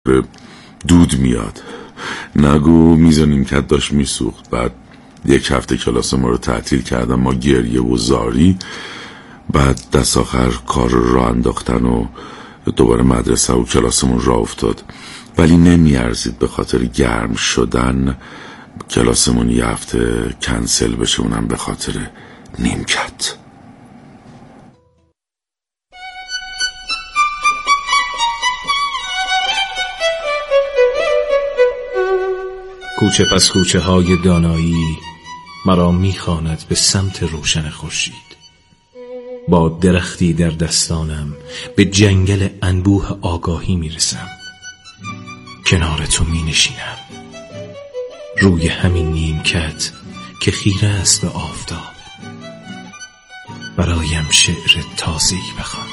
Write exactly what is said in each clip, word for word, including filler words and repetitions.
دود میاد. نگو میز نیمکت داشت میسوخت. بعد یک هفته کلاس ما رو تعطیل کردن، ما گریه و زاری. بعد دست آخر کار رو راه انداختن و دوباره مدرسه و کلاسمون راه افتاد. ولی نمیارزید به خاطر گرم شدن کلاسمون یه هفته کنسل بشه، اونم به خاطر نیمکت. کوچه پس کوچه های دانایی مرا میخواند به سمت روشن خورشید. با درختی در دستانم به جنگل انبوه آگاهی میرسم. کنار تو می نشینم، روی همین نیمکت که خیره است به آفتاب. برایم شعر تازه‌ای بخوان.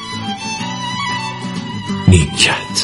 نیمکت.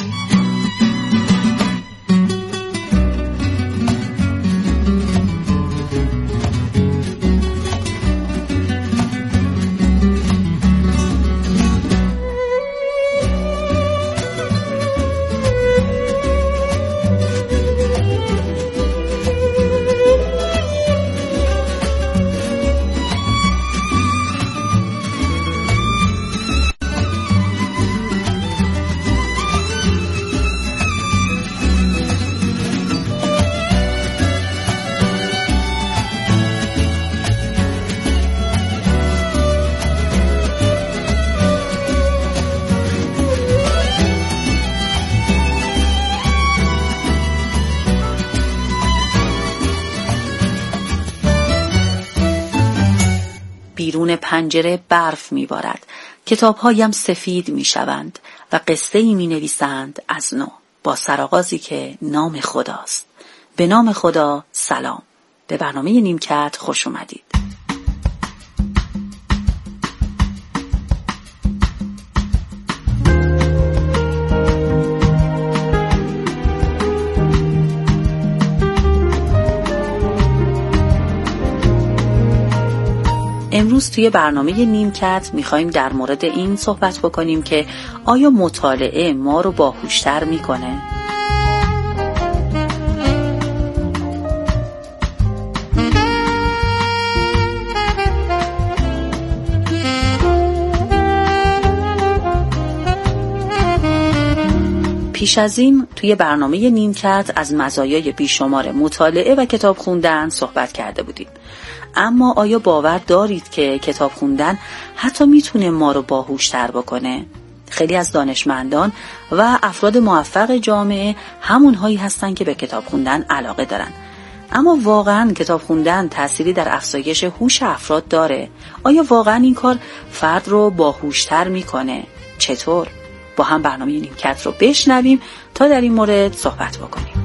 بیرون پنجره برف میبارد. کتابهایم سفید میشوند و قصه ای می نویسند از نو، با سرآغازی که نام خداست. به نام خدا سلام. به برنامه نیمکت خوش اومدید. امروز توی برنامه نیمکت میخوایم در مورد این صحبت بکنیم که آیا مطالعه ما رو باهوشتر میکنه؟ پیش از این توی برنامه نیمکت از مزایای بیشمار مطالعه و کتاب خوندن صحبت کرده بودیم. اما آیا باور دارید که کتاب خوندن حتی میتونه ما رو باهوشتر بکنه؟ خیلی از دانشمندان و افراد موفق جامعه همونهایی هستن که به کتاب خوندن علاقه دارن. اما واقعاً کتاب خوندن تأثیری در افزایش هوش افراد داره؟ آیا واقعاً این کار فرد رو باهوشتر میکنه؟ چطور؟ با هم برنامه نیمکت رو بشنویم تا در این مورد صحبت بکنیم.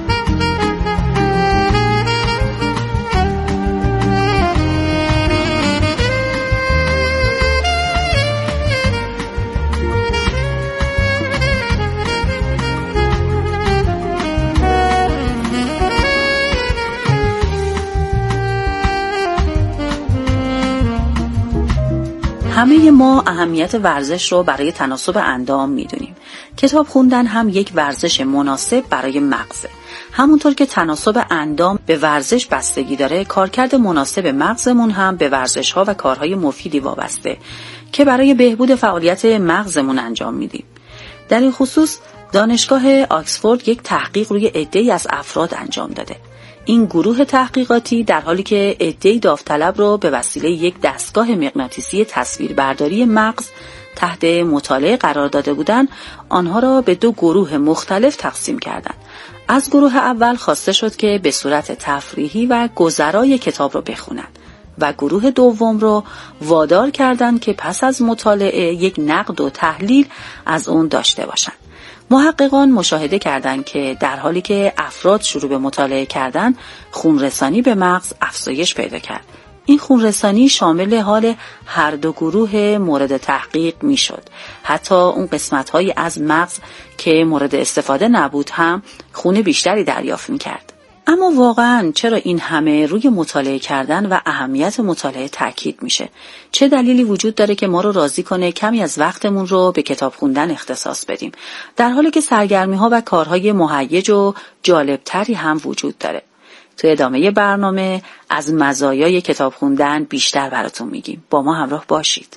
همه ما اهمیت ورزش رو برای تناسب اندام میدونیم. کتاب خوندن هم یک ورزش مناسب برای مغزه. همونطور که تناسب اندام به ورزش بستگی داره، کارکرد مناسب مغزمون هم به ورزش‌ها و کارهای مفیدی وابسته که برای بهبود فعالیت مغزمون انجام میدیم. در این خصوص دانشگاه آکسفورد یک تحقیق روی عده‌ای از افراد انجام داده. این گروه تحقیقاتی در حالی که عده‌ای داوطلب رو به وسیله یک دستگاه مغناطیسی تصویربرداری مغز تحت مطالعه قرار داده بودند، آنها را به دو گروه مختلف تقسیم کردند. از گروه اول خواسته شد که به صورت تفریحی و گذرای کتاب را بخونند و گروه دوم را وادار کردند که پس از مطالعه یک نقد و تحلیل از اون داشته باشند. محققان مشاهده کردند که در حالی که افراد شروع به مطالعه کردند، خونرسانی به مغز افزایش پیدا کرد. این خونرسانی شامل حال هر دو گروه مورد تحقیق می شد. حتی اون قسمت‌هایی از مغز که مورد استفاده نبود هم خون بیشتری دریافت می کرد. اما واقعاً چرا این همه روی مطالعه کردن و اهمیت مطالعه تاکید میشه؟ چه دلیلی وجود داره که ما رو راضی کنه کمی از وقتمون رو به کتاب خوندن اختصاص بدیم، در حالی که سرگرمی‌ها و کارهای مهیج و جالبتری هم وجود داره؟ تو ادامه برنامه از مزایای کتاب خوندن بیشتر براتون میگیم. با ما همراه باشید.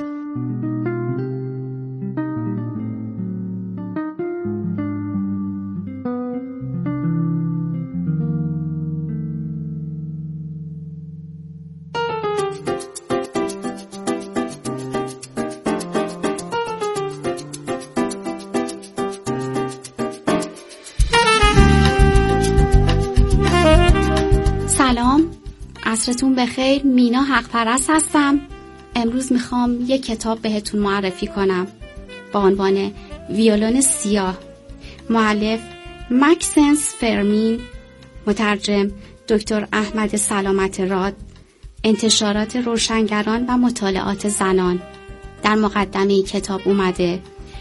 سلام، عصرتون بخیر. مینا حق پرست هستم. امروز میخوام یک کتاب بهتون معرفی کنم با عنوان ویولون سیاه. مؤلف مکسنس فرمین، مترجم دکتر احمد سلامت راد، انتشارات روشنگران و مطالعات زنان. در مقدمه این کتاب اومده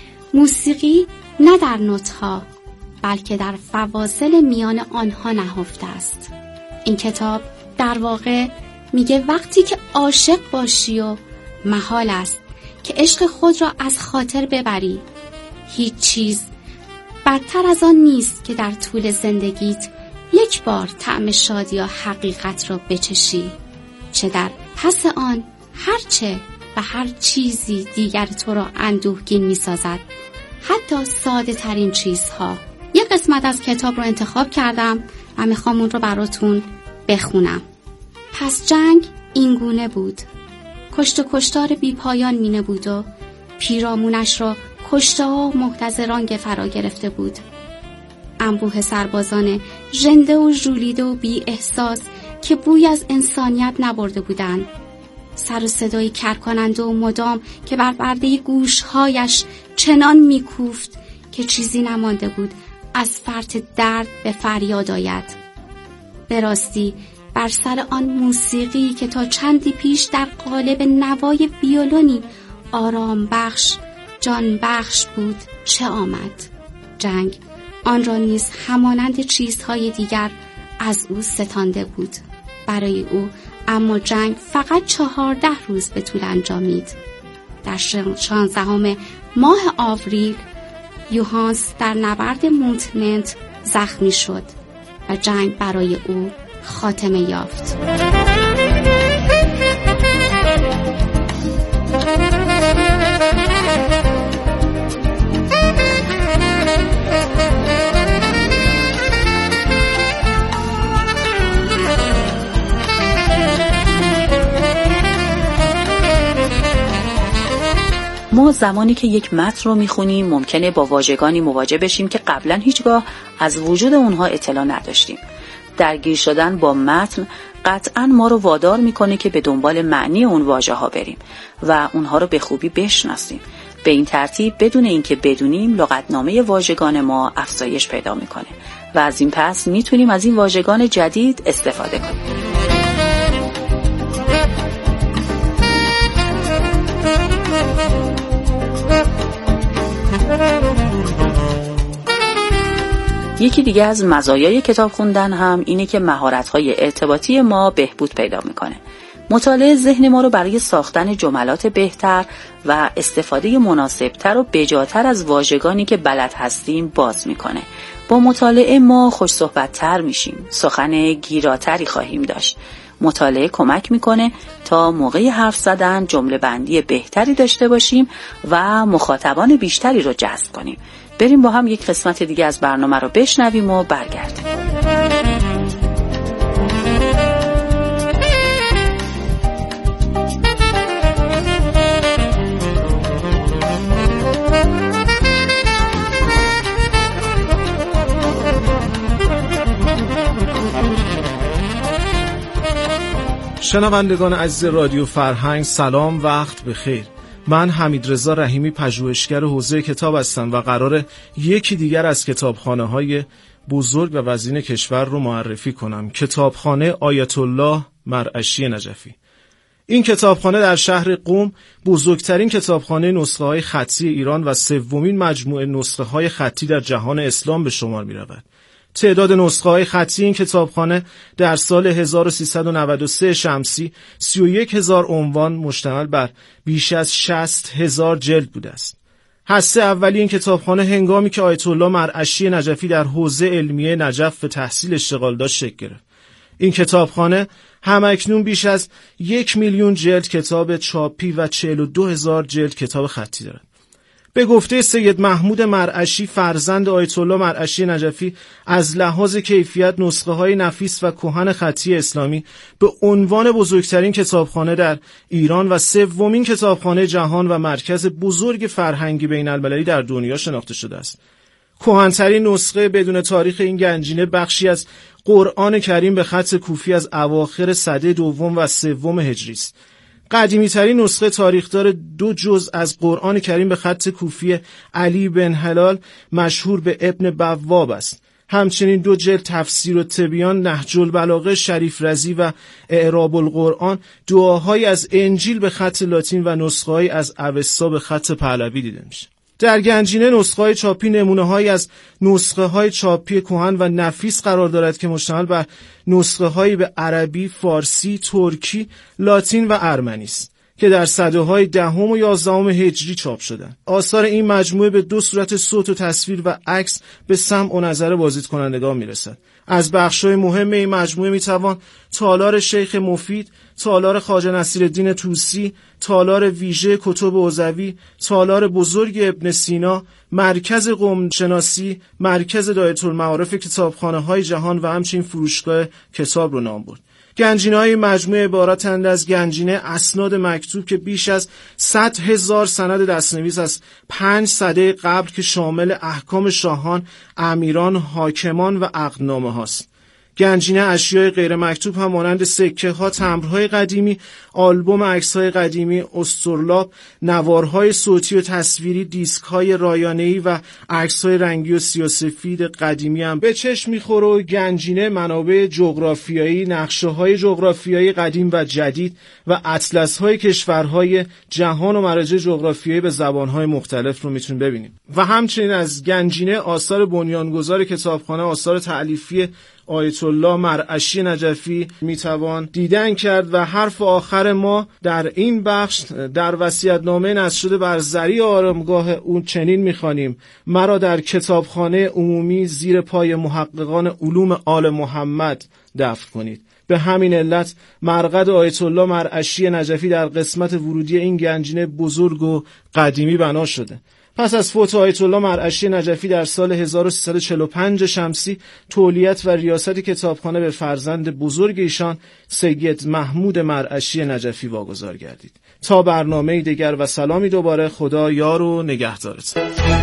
موسیقی نه در نوت‌ها بلکه در فواصل میان آنها نهفته است. این کتاب در واقع میگه وقتی که عاشق باشی و محال است که عشق خود را از خاطر ببری، هیچ چیز بدتر از آن نیست که در طول زندگیت یک بار طعم شادی یا حقیقت را بچشی، چه در پس آن هرچه و هر چیزی دیگر تو را اندوهگین میسازد، حتی ساده ترین چیزها. یک قسمت از کتاب رو انتخاب کردم و میخوام اون رو براتون بخونم. پس جنگ این گونه بود. کشت و کشتار بی پایان مینه بود و پیرامونش را کشته ها و محتضران فرا گرفته بود. انبوه سربازان ژنده و ژولیده و بی احساس که بوی از انسانیت نبرده بودند. سر و صدای کرکننده و مدام که بر پرده گوشهایش چنان میکوفت که چیزی نمانده بود از فرط درد به فریاد آید. به راستی بر سر آن موسیقی که تا چندی پیش در قالب نوای ویولونی آرام بخش، جان بخش بود، چه آمد؟ جنگ آن را نیز همانند چیزهای دیگر از او ستانده بود. برای او اما جنگ فقط چهارده روز به طول انجامید. در شانزدهم ماه آوریل یوهانس در نبرد مونتننت زخمی شد و جنگ برای او خاتمه یافت. ما زمانی که یک متن رو میخونیم ممکنه با واژگانی مواجه بشیم که قبلا هیچگاه از وجود اونها اطلاع نداشتیم. درگیر شدن با متن قطعاً ما رو وادار میکنه که به دنبال معنی اون واژه ها بریم و اونها رو به خوبی بشناسیم. به این ترتیب بدون اینکه بدونیم لغتنامه واژگان ما افزایش پیدا میکنه و از این پس میتونیم از این واژگان جدید استفاده کنیم. یکی دیگه از مزایای کتاب خوندن هم اینه که مهارت‌های ارتباطی ما بهبود پیدا میکنه. مطالعه ذهن ما رو برای ساختن جملات بهتر و استفاده مناسبتر و بجاتر از واژگانی که بلد هستیم باز میکنه. با مطالعه ما خوش صحبت‌تر میشیم، سخن گیراتری خواهیم داشت. مطالعه کمک میکنه تا موقع حرف زدن جمله بندی بهتری داشته باشیم و مخاطبان بیشتری رو جذب کنیم. بریم با هم یک قسمت دیگه از برنامه رو بشنویم و برگردیم. شنوندگان عزیز رادیو فرهنگ، سلام، وقت بخیر. من حمیدرضا رحیمی، پژوهشگر حوزه کتاب هستم و قراره یکی دیگر از کتابخانه‌های بزرگ و وزین کشور رو معرفی کنم. کتابخانه آیت الله مرعشی نجفی. این کتابخانه در شهر قم بزرگترین کتابخانه نسخه‌های خطی ایران و سومین مجموعه نسخه‌های خطی در جهان اسلام به شمار می‌رود. تعداد نسخه‌های خطی این کتابخانه در سال هزار و سیصد و نود و سه شمسی سی و یک هزار عنوان مشتمل بر بیش از شصت هزار جلد بوده است. هسته اولی این کتابخانه هنگامی که آیت الله مرعشی نجفی در حوزه علمیه نجف به تحصیل اشتغال داشت شکل گرفت. این کتابخانه همکنون بیش از یک میلیون جلد کتاب چاپی و چهل و دو هزار جلد کتاب خطی دارد. به گفته سید محمود مرعشی فرزند آیت الله مرعشی نجفی، از لحاظ کیفیت نسخه های نفیس و کهن خطی اسلامی به عنوان بزرگترین کتابخانه در ایران و سومین کتابخانه جهان و مرکز بزرگ فرهنگی بین المللی در دنیا شناخته شده است. کهن‌ترین نسخه بدون تاریخ این گنجینه بخشی از قرآن کریم به خط کوفی از اواخر سده دوم و سوم هجری است. قدیمی ترین نسخه تاریخدار دو جزء از قرآن کریم به خط کوفی علی بن هلال مشهور به ابن بواب است. همچنین دو جلد تفسیر و تبیان، نهج البلاغه شریف رضی و اعراب القرآن، دعاهای از انجیل به خط لاتین و نسخه‌های از اوستا به خط پهلوی دیده میشه. در گنجینه نسخه‌های چاپی نمونه‌هایی از نسخه‌های چاپی کهن و نفیس قرار دارد که مشتمل بر نسخه‌هایی به عربی، فارسی، ترکی، لاتین و ارمنی است که در سده‌های دهم و یازدهم هجری چاپ شدند. آثار این مجموعه به دو صورت صوت و تصویر و عکس به سمع و نظر بازدیدکنندگان میرسد. از بخش‌های مهم این مجموعه میتوان تالار شیخ مفید، تالار خواجه نصیرالدین طوسی، تالار ویژه کتب اوزوی، تالار بزرگ ابن سینا، مرکز قم شناسی، مرکز دایره المعارف کتابخانه‌های جهان و همچنین فروشگاه کتاب رو نام برد. گنجینه‌های مجموعه عبارتند از گنجینه اسناد مکتوب که بیش از صد هزار سند دستنویس از پنج سده قبل که شامل احکام شاهان، امیران، حاکمان و عقدنامه هاست. گنجینه اشیای غیر مکتوب هم مانند سکه ها، تمبرهای قدیمی، آلبوم عکس‌های قدیمی، استرلاب، نوارهای صوتی و تصویری، دیسک‌های رایانه‌ای و عکس‌های رنگی و سیاه‌سفید قدیمی هم به چشم می‌خوره. و گنجینه منابع جغرافیایی، نقشه‌های جغرافیایی قدیم و جدید و اطلس‌های کشورهای جهان و مراجع جغرافیایی به زبان‌های مختلف رو می‌تونیم ببینیم. و همچنین از گنجینه آثار بنیانگذار کتابخانه، آثار تألیفی آیت الله مرعشی نجفی میتوان دیدن کرد. و حرف آخر ما در این بخش در وصیت‌نامه نصب شده بر زری آرامگاه اون چنین میخوانیم: مرا در کتابخانه عمومی زیر پای محققان علوم آل محمد دفن کنید. به همین علت مرقد آیت الله مرعشی نجفی در قسمت ورودی این گنجینه بزرگ و قدیمی بنا شده. پس از فوت آیت الله مرعشی نجفی در سال هزار و سیصد و چهل و پنج شمسی تولیت و ریاست کتابخانه به فرزند بزرگ ایشان سید محمود مرعشی نجفی واگذار گردید. تا برنامه دیگر و سلامی دوباره، خدا یار و نگهدارتون.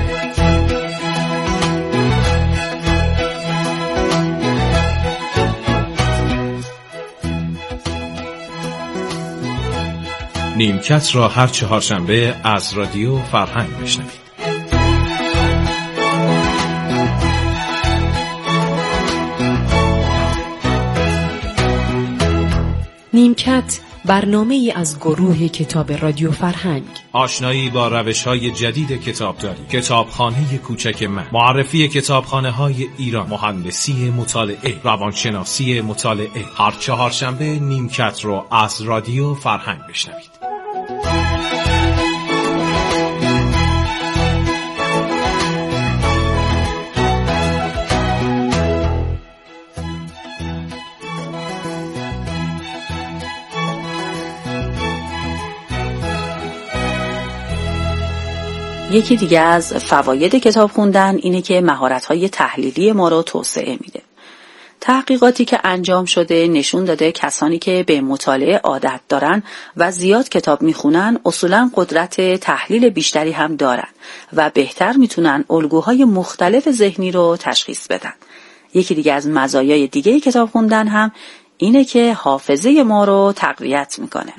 نیمکت را هر چهارشنبه از رادیو فرهنگ بشنوید. نیمکت برنامه ای از گروه کتاب رادیو فرهنگ. آشنایی با روش‌های جدید کتابداری، کتابخانه کوچک من، معرفی کتابخانه‌های ایران، مهندسی مطالعه، روانشناسی مطالعه. هر چهارشنبه نیمکت رو از رادیو فرهنگ بشنوید. یکی دیگه از فواید کتاب خوندن اینه که مهارت‌های تحلیلی ما رو توسعه میده. تحقیقاتی که انجام شده نشون داده کسانی که به مطالعه عادت دارن و زیاد کتاب میخونن اصولاً قدرت تحلیل بیشتری هم دارن و بهتر میتونن الگوهای مختلف ذهنی رو تشخیص بدن. یکی دیگه از مزایای دیگه کتاب خوندن هم اینه که حافظه ما رو تقویت میکنه.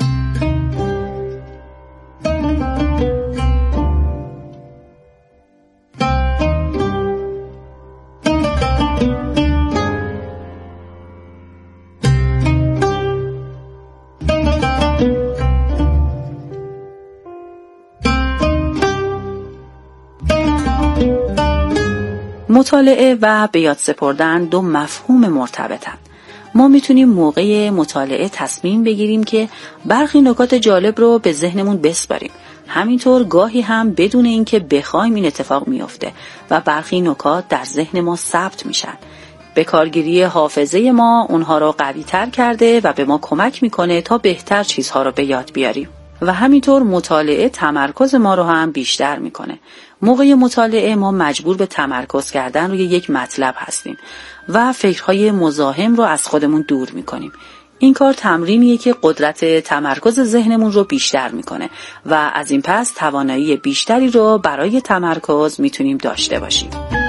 مطالعه و به یاد سپردن دو مفهوم مرتبطن. ما میتونیم موقع مطالعه تصمیم بگیریم که برخی نکات جالب رو به ذهنمون بسپاریم. همینطور گاهی هم بدون اینکه بخوایم این اتفاق میفته و برخی نکات در ذهن ما ثبت میشن. به کارگیری حافظه ما اونها رو قوی تر کرده و به ما کمک میکنه تا بهتر چیزها رو به یاد بیاریم. و همینطور مطالعه تمرکز ما رو هم بیشتر میکنه. موقع مطالعه ما مجبور به تمرکز کردن روی یک مطلب هستیم و فکرهای مزاحم رو از خودمون دور میکنیم. این کار تمرینیه که قدرت تمرکز ذهنمون رو بیشتر میکنه و از این پس توانایی بیشتری رو برای تمرکز میتونیم داشته باشیم.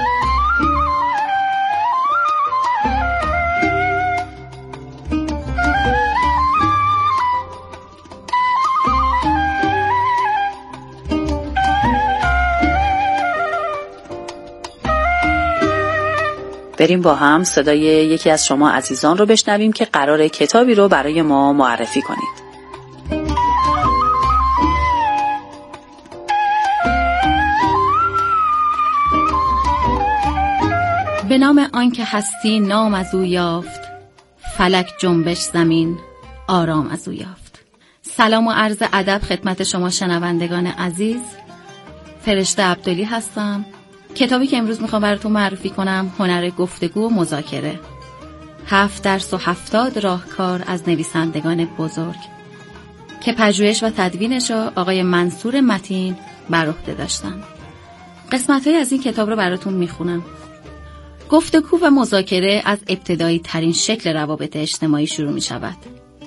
بریم با هم صدای یکی از شما عزیزان رو بشنویم که قراره کتابی رو برای ما معرفی کنید. به نام آن که هستی نام از او یافت، فلک جنبش زمین آرام از او یافت. سلام و عرض ادب خدمت شما شنوندگان عزیز. فرشته عبدلی هستم. کتابی که امروز میخوام براتون معرفی کنم هنر گفتگو و مذاکره. هفت درس و هفتاد راهکار از نویسندگان بزرگ که پژوهش و تدوینش رو آقای منصور متین بر عهده داشتن. قسمت‌های از این کتاب رو براتون میخونم. گفتگو و مذاکره از ابتدایی ترین شکل روابط اجتماعی شروع میشود.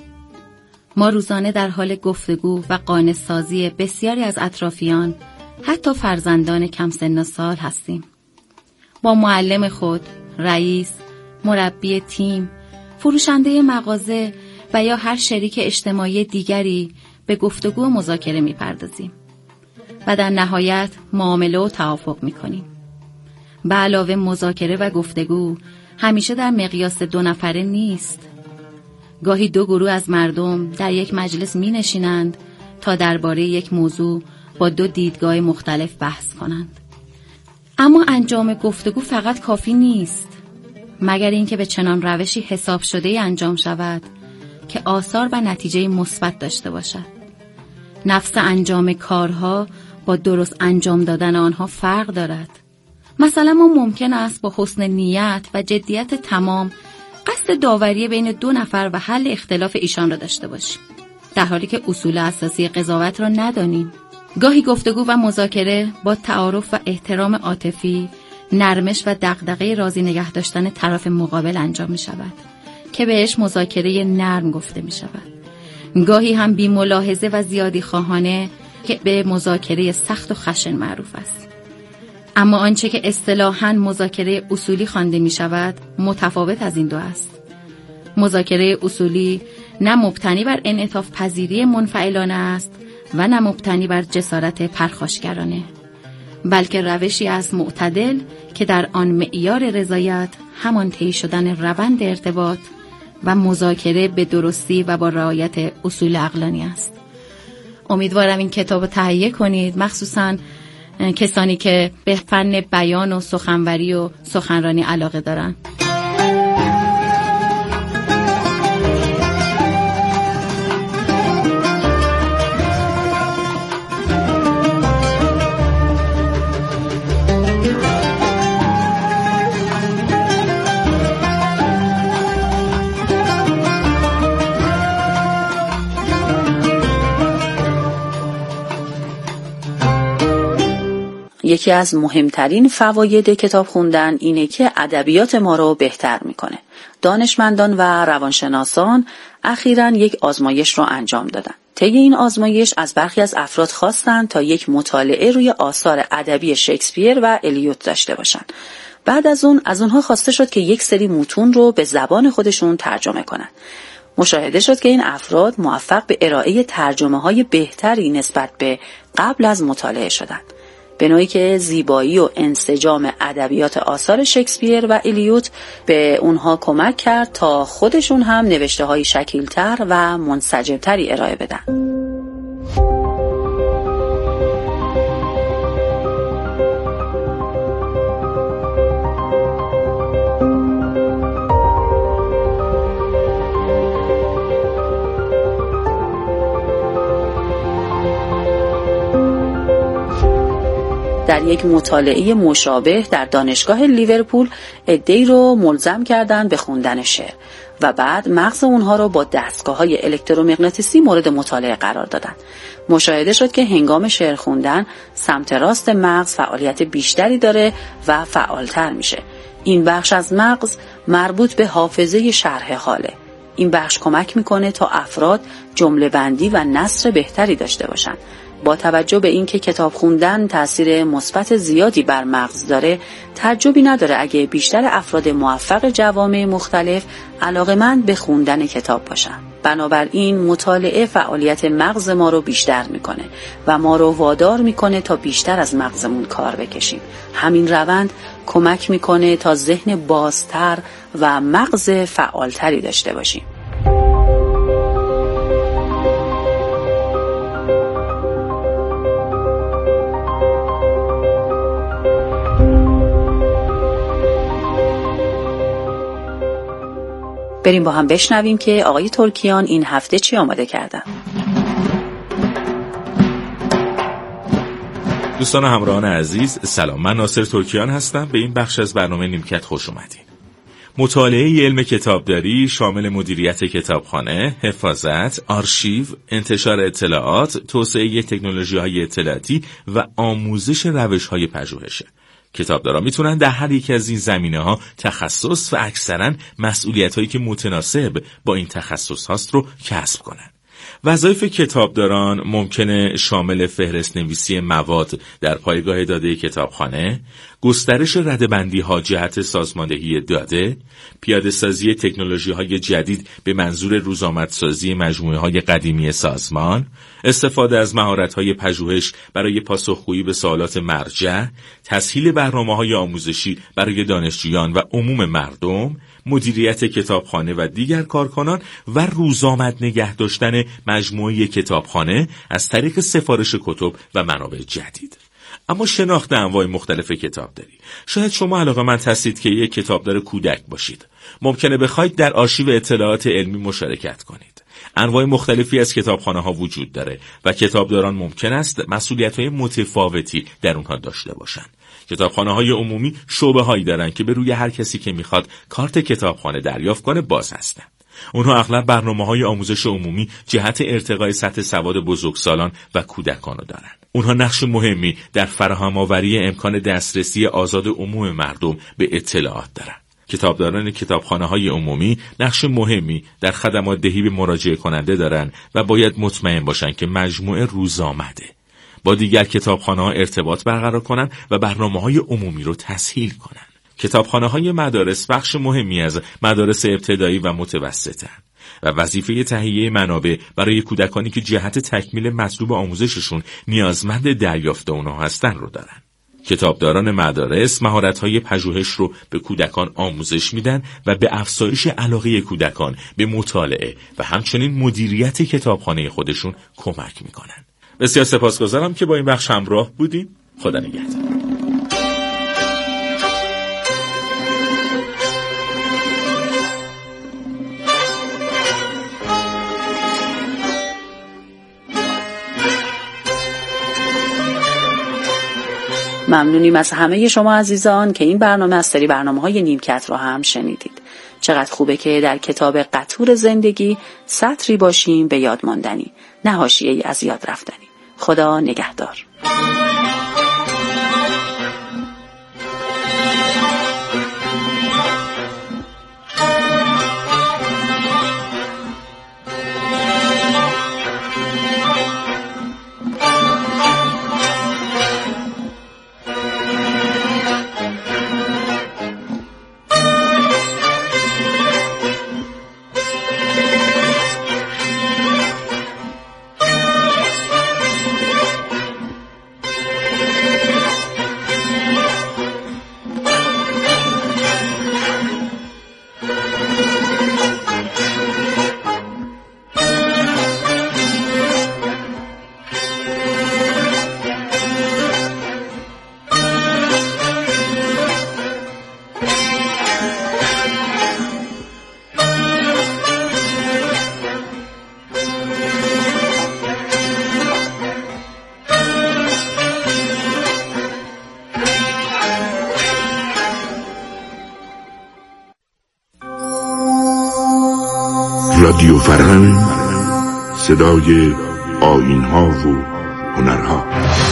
ما روزانه در حال گفتگو و قانع سازی بسیاری از اطرافیان، حتی فرزندان کم سن و سال هستیم. با معلم خود، رئیس، مربی تیم، فروشنده مغازه و یا هر شریک اجتماعی دیگری به گفتگو و مذاکره می‌پردازیم و در نهایت معامله و توافق می‌کنیم. به علاوه مذاکره و گفتگو همیشه در مقیاس دو نفره نیست. گاهی دو گروه از مردم در یک مجلس می‌نشینند تا درباره یک موضوع با دو دیدگاه مختلف بحث کنند. اما انجام گفتگو فقط کافی نیست، مگر اینکه به چنان روشی حساب شده انجام شود که آثار و نتیجه مثبت داشته باشد. نفس انجام کارها با درست انجام دادن آنها فرق دارد. مثلا ما ممکن است با حسن نیت و جدیت تمام قصد داوری بین دو نفر و حل اختلاف ایشان را داشته باشیم، در حالی که اصول اساسی قضاوت را ندانیم. گاهی گفتگو و مذاکره با تعارف و احترام عاطفی، نرمش و دغدغه راضی نگه داشتن طرف مقابل انجام می شود که بهش مذاکره نرم گفته می شود. گاهی هم بی ملاحظه و زیادی خواهانه که به مذاکره سخت و خشن معروف است. اما آنچه که اصطلاحاً مذاکره اصولی خوانده می شود متفاوت از این دو است. مذاکره اصولی نه مبتنی بر انعطاف پذیری منفعلانه است و نه مبتنی بر جسارت پرخاشگرانه، بلکه روشی است معتدل که در آن معیار رضایت همان طی شدن روند ارتباط و مذاکره به درستی و با رعایت اصول عقلانی است. امیدوارم این کتاب رو تهیه کنید، مخصوصاً کسانی که به فن بیان و سخنوری و سخنرانی علاقه دارن. یکی از مهمترین فواید کتاب خوندن اینه که ادبیات ما رو بهتر میکنه. دانشمندان و روانشناسان اخیراً یک آزمایش رو انجام دادن. طی این آزمایش از برخی از افراد خواستن تا یک مطالعه روی آثار ادبی شکسپیر و الیوت داشته باشن. بعد از اون از اونها خواسته شد که یک سری متون رو به زبان خودشون ترجمه کنن. مشاهده شد که این افراد موفق به ارائه ترجمه‌های بهتری نسبت به قبل از مطالعه شدند. به نوعی که زیبایی و انسجام ادبیات آثار شکسپیر و الیوت به اونها کمک کرد تا خودشون هم نوشته‌های شکیل‌تر و منسجم‌تری ارائه بدن. در یک مطالعه مشابه در دانشگاه لیورپول عده‌ای رو ملزم کردن به خوندن شعر و بعد مغز اونها رو با دستگاه‌های الکترومغناطیسی مورد مطالعه قرار دادن. مشاهده شد که هنگام شعر خوندن سمت راست مغز فعالیت بیشتری داره و فعالتر میشه. این بخش از مغز مربوط به حافظه شرح حاله. این بخش کمک میکنه تا افراد جمله بندی و نثر بهتری داشته باشن. با توجه به اینکه کتاب خوندن تأثیر مثبت زیادی بر مغز داره، تعجبی نداره اگه بیشتر افراد موفق جوامع مختلف علاقه‌مند به خوندن کتاب باشن. بنابراین مطالعه فعالیت مغز ما رو بیشتر میکنه و ما رو وادار میکنه تا بیشتر از مغزمون کار بکشیم. همین روند کمک میکنه تا ذهن بازتر و مغز فعالتری داشته باشیم. بریم با هم بشنویم که آقای ترکیان این هفته چی آماده کردن. دوستان همراهان عزیز، سلام. من ناصر ترکیان هستم. به این بخش از برنامه نیمکت خوش اومدین. مطالعه علم کتابداری شامل مدیریت کتابخانه، حفاظت، آرشیو، انتشار اطلاعات، توسعه تکنولوژی‌های اطلاعاتی و آموزش روش‌های پژوهشه. کتابدارا میتونن در هر یک از این زمینه‌ها تخصص و اکثراً مسئولیت‌هایی که متناسب با این تخصص هاست رو کسب کنن. وظایف کتابداران ممکنه شامل فهرست نویسی مواد در پایگاه داده کتابخانه، گسترش ردبندی‌ها جهت سازماندهی داده، پیاده‌سازی تکنولوژی‌های جدید به منظور روزآمدسازی مجموعه‌های قدیمی سازمان، استفاده از مهارت‌های پژوهش برای پاسخگویی به سوالات مرجع، تسهیل برنامه‌های آموزشی برای دانشجویان و عموم مردم، مدیریت کتابخانه و دیگر کارکنان و روزآمد نگه داشتن مجموعه کتابخانه از طریق سفارش کتب و منابع جدید. اما شناخت انواع مختلف کتابداری. شاید شما علاقه‌مند هستید که یک کتابدار کودک باشید. ممکنه بخواید در آرشیو اطلاعات علمی مشارکت کنید. انواع مختلفی از کتابخانه‌ها وجود داره و کتابداران ممکن است مسئولیت‌های متفاوتی در اونها داشته باشند. کتابخانه‌های عمومی شعبه‌هایی دارن که به روی هر کسی که میخواد کارت کتابخانه دریافت کنه باز هستن. اونها اغلب برنامه‌های آموزش عمومی جهت ارتقای سطح سواد بزرگسالان و کودکان رو دارن. اونها نقش مهمی در فراهم‌آوری امکان دسترسی آزاد عموم مردم به اطلاعات دارن. کتابداران کتابخانه‌های عمومی نقش مهمی در خدمات دهی به مراجعه کننده دارن و باید مطمئن باشن که مجموعه روزآمده با دیگر کتابخانه‌ها ارتباط برقرار کنن و برنامه‌های عمومی رو تسهیل کنن. کتابخانه‌های مدارس بخش مهمی از مدارس ابتدایی و متوسطه‌اند و وظیفه تهیه منابع برای کودکانی که جهت تکمیل مطلوب آموزششون نیازمند دریافت اونها هستن رو دارن. کتابداران مدارس مهارت‌های پژوهش رو به کودکان آموزش میدن و به افزایش علاقه کودکان به مطالعه و همچنین مدیریت کتابخانه خودشون کمک میکنن. بسیار سپاسگزارم که با این بخش همراه بودین. خدا نگهدار. ممنونیم از همه شما عزیزان که این برنامه از سری برنامه‌های نیمکت رو هم شنیدید. چقدر خوبه که در کتاب قطور زندگی سطری باشیم به یاد ماندنی، نه حاشیه‌ای از یاد رفتنی. خدا نگهدار. رادیو فرهنگ، صدای آیین‌ها و هنرها.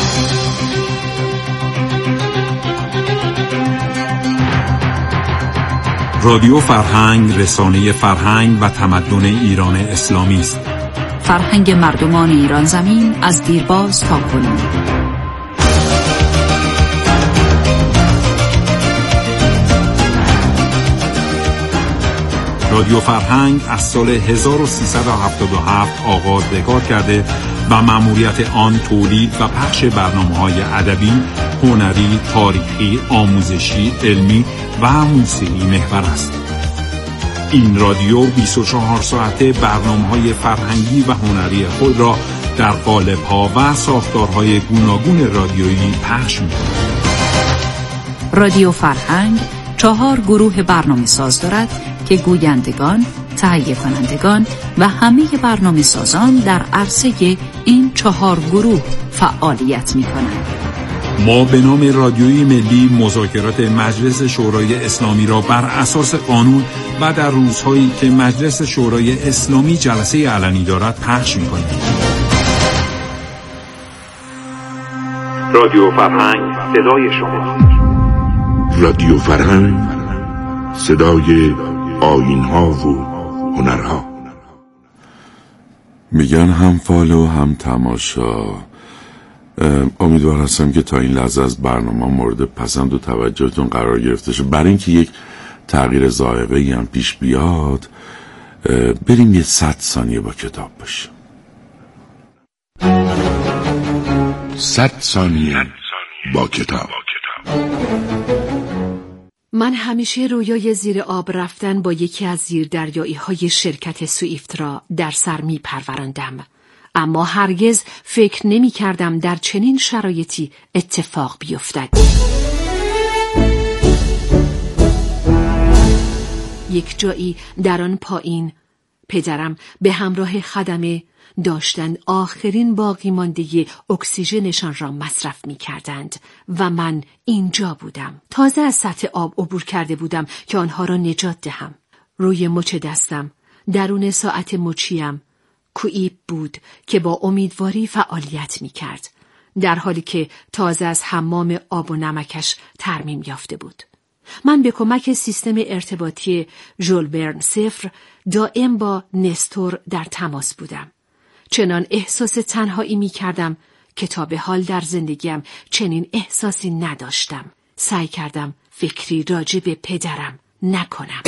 رادیو فرهنگ رسانه فرهنگ و تمدن ایران اسلامی است. فرهنگ مردمان ایران زمین از دیرباز تا کنون. رادیو فرهنگ از سال هزار و سیصد و هفتاد و هفت آغاز به کار کرده و مأموریت آن تولید و پخش برنامه‌های ادبی، هنری، تاریخی، آموزشی، علمی و موسیقی محور است. این رادیو بیست و چهار ساعته برنامه‌های فرهنگی و هنری خود را در قالب‌ها و ساختارهای گوناگون رادیویی پخش می‌کند. رادیو فرهنگ چهار گروه برنامه ساز دارد که گویندگان، تهیه کنندگان و همه برنامه سازان در عرصه این چهار گروه فعالیت می کنند. ما به نام رادیوی ملی مذاکرات مجلس شورای اسلامی را بر اساس قانون و در روزهایی که مجلس شورای اسلامی جلسه علنی دارد پخش می کنیم. رادیو فرهنگ، صدای شما. رادیو فرهنگ، صدای آیین‌ها و هنرها. میگن هم فالو هم تماشا. امیدوار هستم که تا این لحظه از برنامه مورد پسند و توجهتون قرار گرفته شه. برای اینکه یک تغییر ذائقه‌ای هم پیش بیاد، بریم یه صد ثانیه با کتاب باشیم. صد ثانیه با کتاب. من همیشه رویای زیر آب رفتن با یکی از زیردریایی های شرکت سویفت را در سر می پروراندم. اما هرگز فکر نمی کردم در چنین شرایطی اتفاق بیفتد. یک جایی در آن پایین پدرم به همراه خدمه داشتند آخرین باقی مانده اکسیژنشان را مصرف می کردند و من اینجا بودم. تازه از سطح آب عبور کرده بودم که آنها را نجات دهم. روی مچ دستم، درون ساعت مچیم، کویب بود که با امیدواری فعالیت می کرد، در حالی که تازه از حمام آب و نمکش ترمیم یافته بود. من به کمک سیستم ارتباطی ژول ورن صفر دائم با نستور در تماس بودم. چنان احساس تنهایی می کردم که تا به حال در زندگیم چنین احساسی نداشتم. سعی کردم فکری راجع به پدرم نکنم.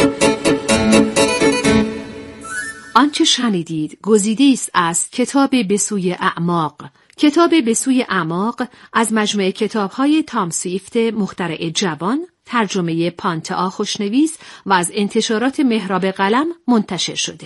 آنچه شنیدید گزیده است از کتاب به سوی اعماق. کتاب به سوی اعماق از مجموعه کتاب‌های تام سویفت مخترع جوان، ترجمه پانتا خوشنویس و از انتشارات مهراب قلم منتشر شده.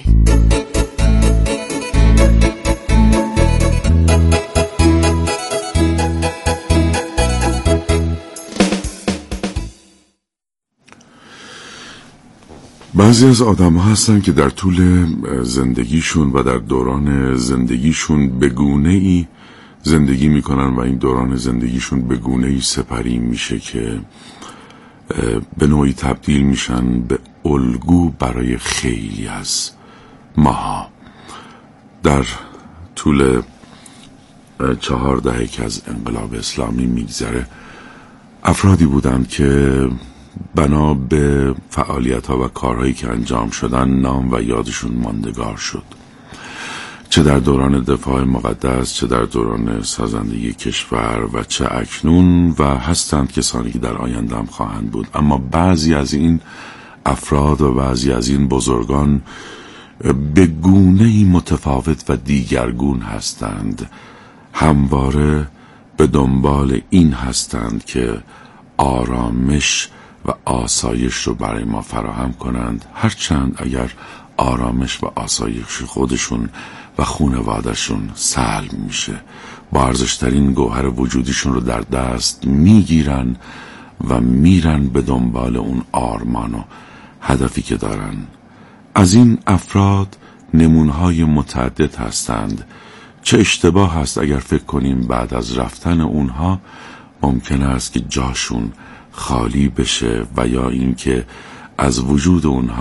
بعضی از آدم ها هستن که در طول زندگیشون و در دوران زندگیشون به گونه‌ای زندگی میکنن و این دوران زندگیشون به گونه‌ای سپری میشه که به نوعی تبدیل میشن به الگو برای خیلی از ماها. در طول چهار دهه که از انقلاب اسلامی میگذره، افرادی بودند که بنا به فعالیت‌ها و کارهایی که انجام شدن نام و یادشون ماندگار شد، چه در دوران دفاع مقدس، چه در دوران سازندگی کشور و چه اکنون، و هستند کسانی که در آینده هم خواهند بود. اما بعضی از این افراد و بعضی از این بزرگان به گونه‌ای متفاوت و دیگرگون هستند. همواره به دنبال این هستند که آرامش و آسایش رو برای ما فراهم کنند، هرچند اگر آرامش و آسایش خودشون و خانواده‌شون سلب میشه، با ارزش‌ترین گوهر وجودیشون رو در دست میگیرن و میرن به دنبال اون آرمان و هدفی که دارن. از این افراد نمونه‌های متعدد هستند. چه اشتباه هست اگر فکر کنیم بعد از رفتن اونها ممکن است که جاشون خالی بشه و یا اینکه از وجود اونها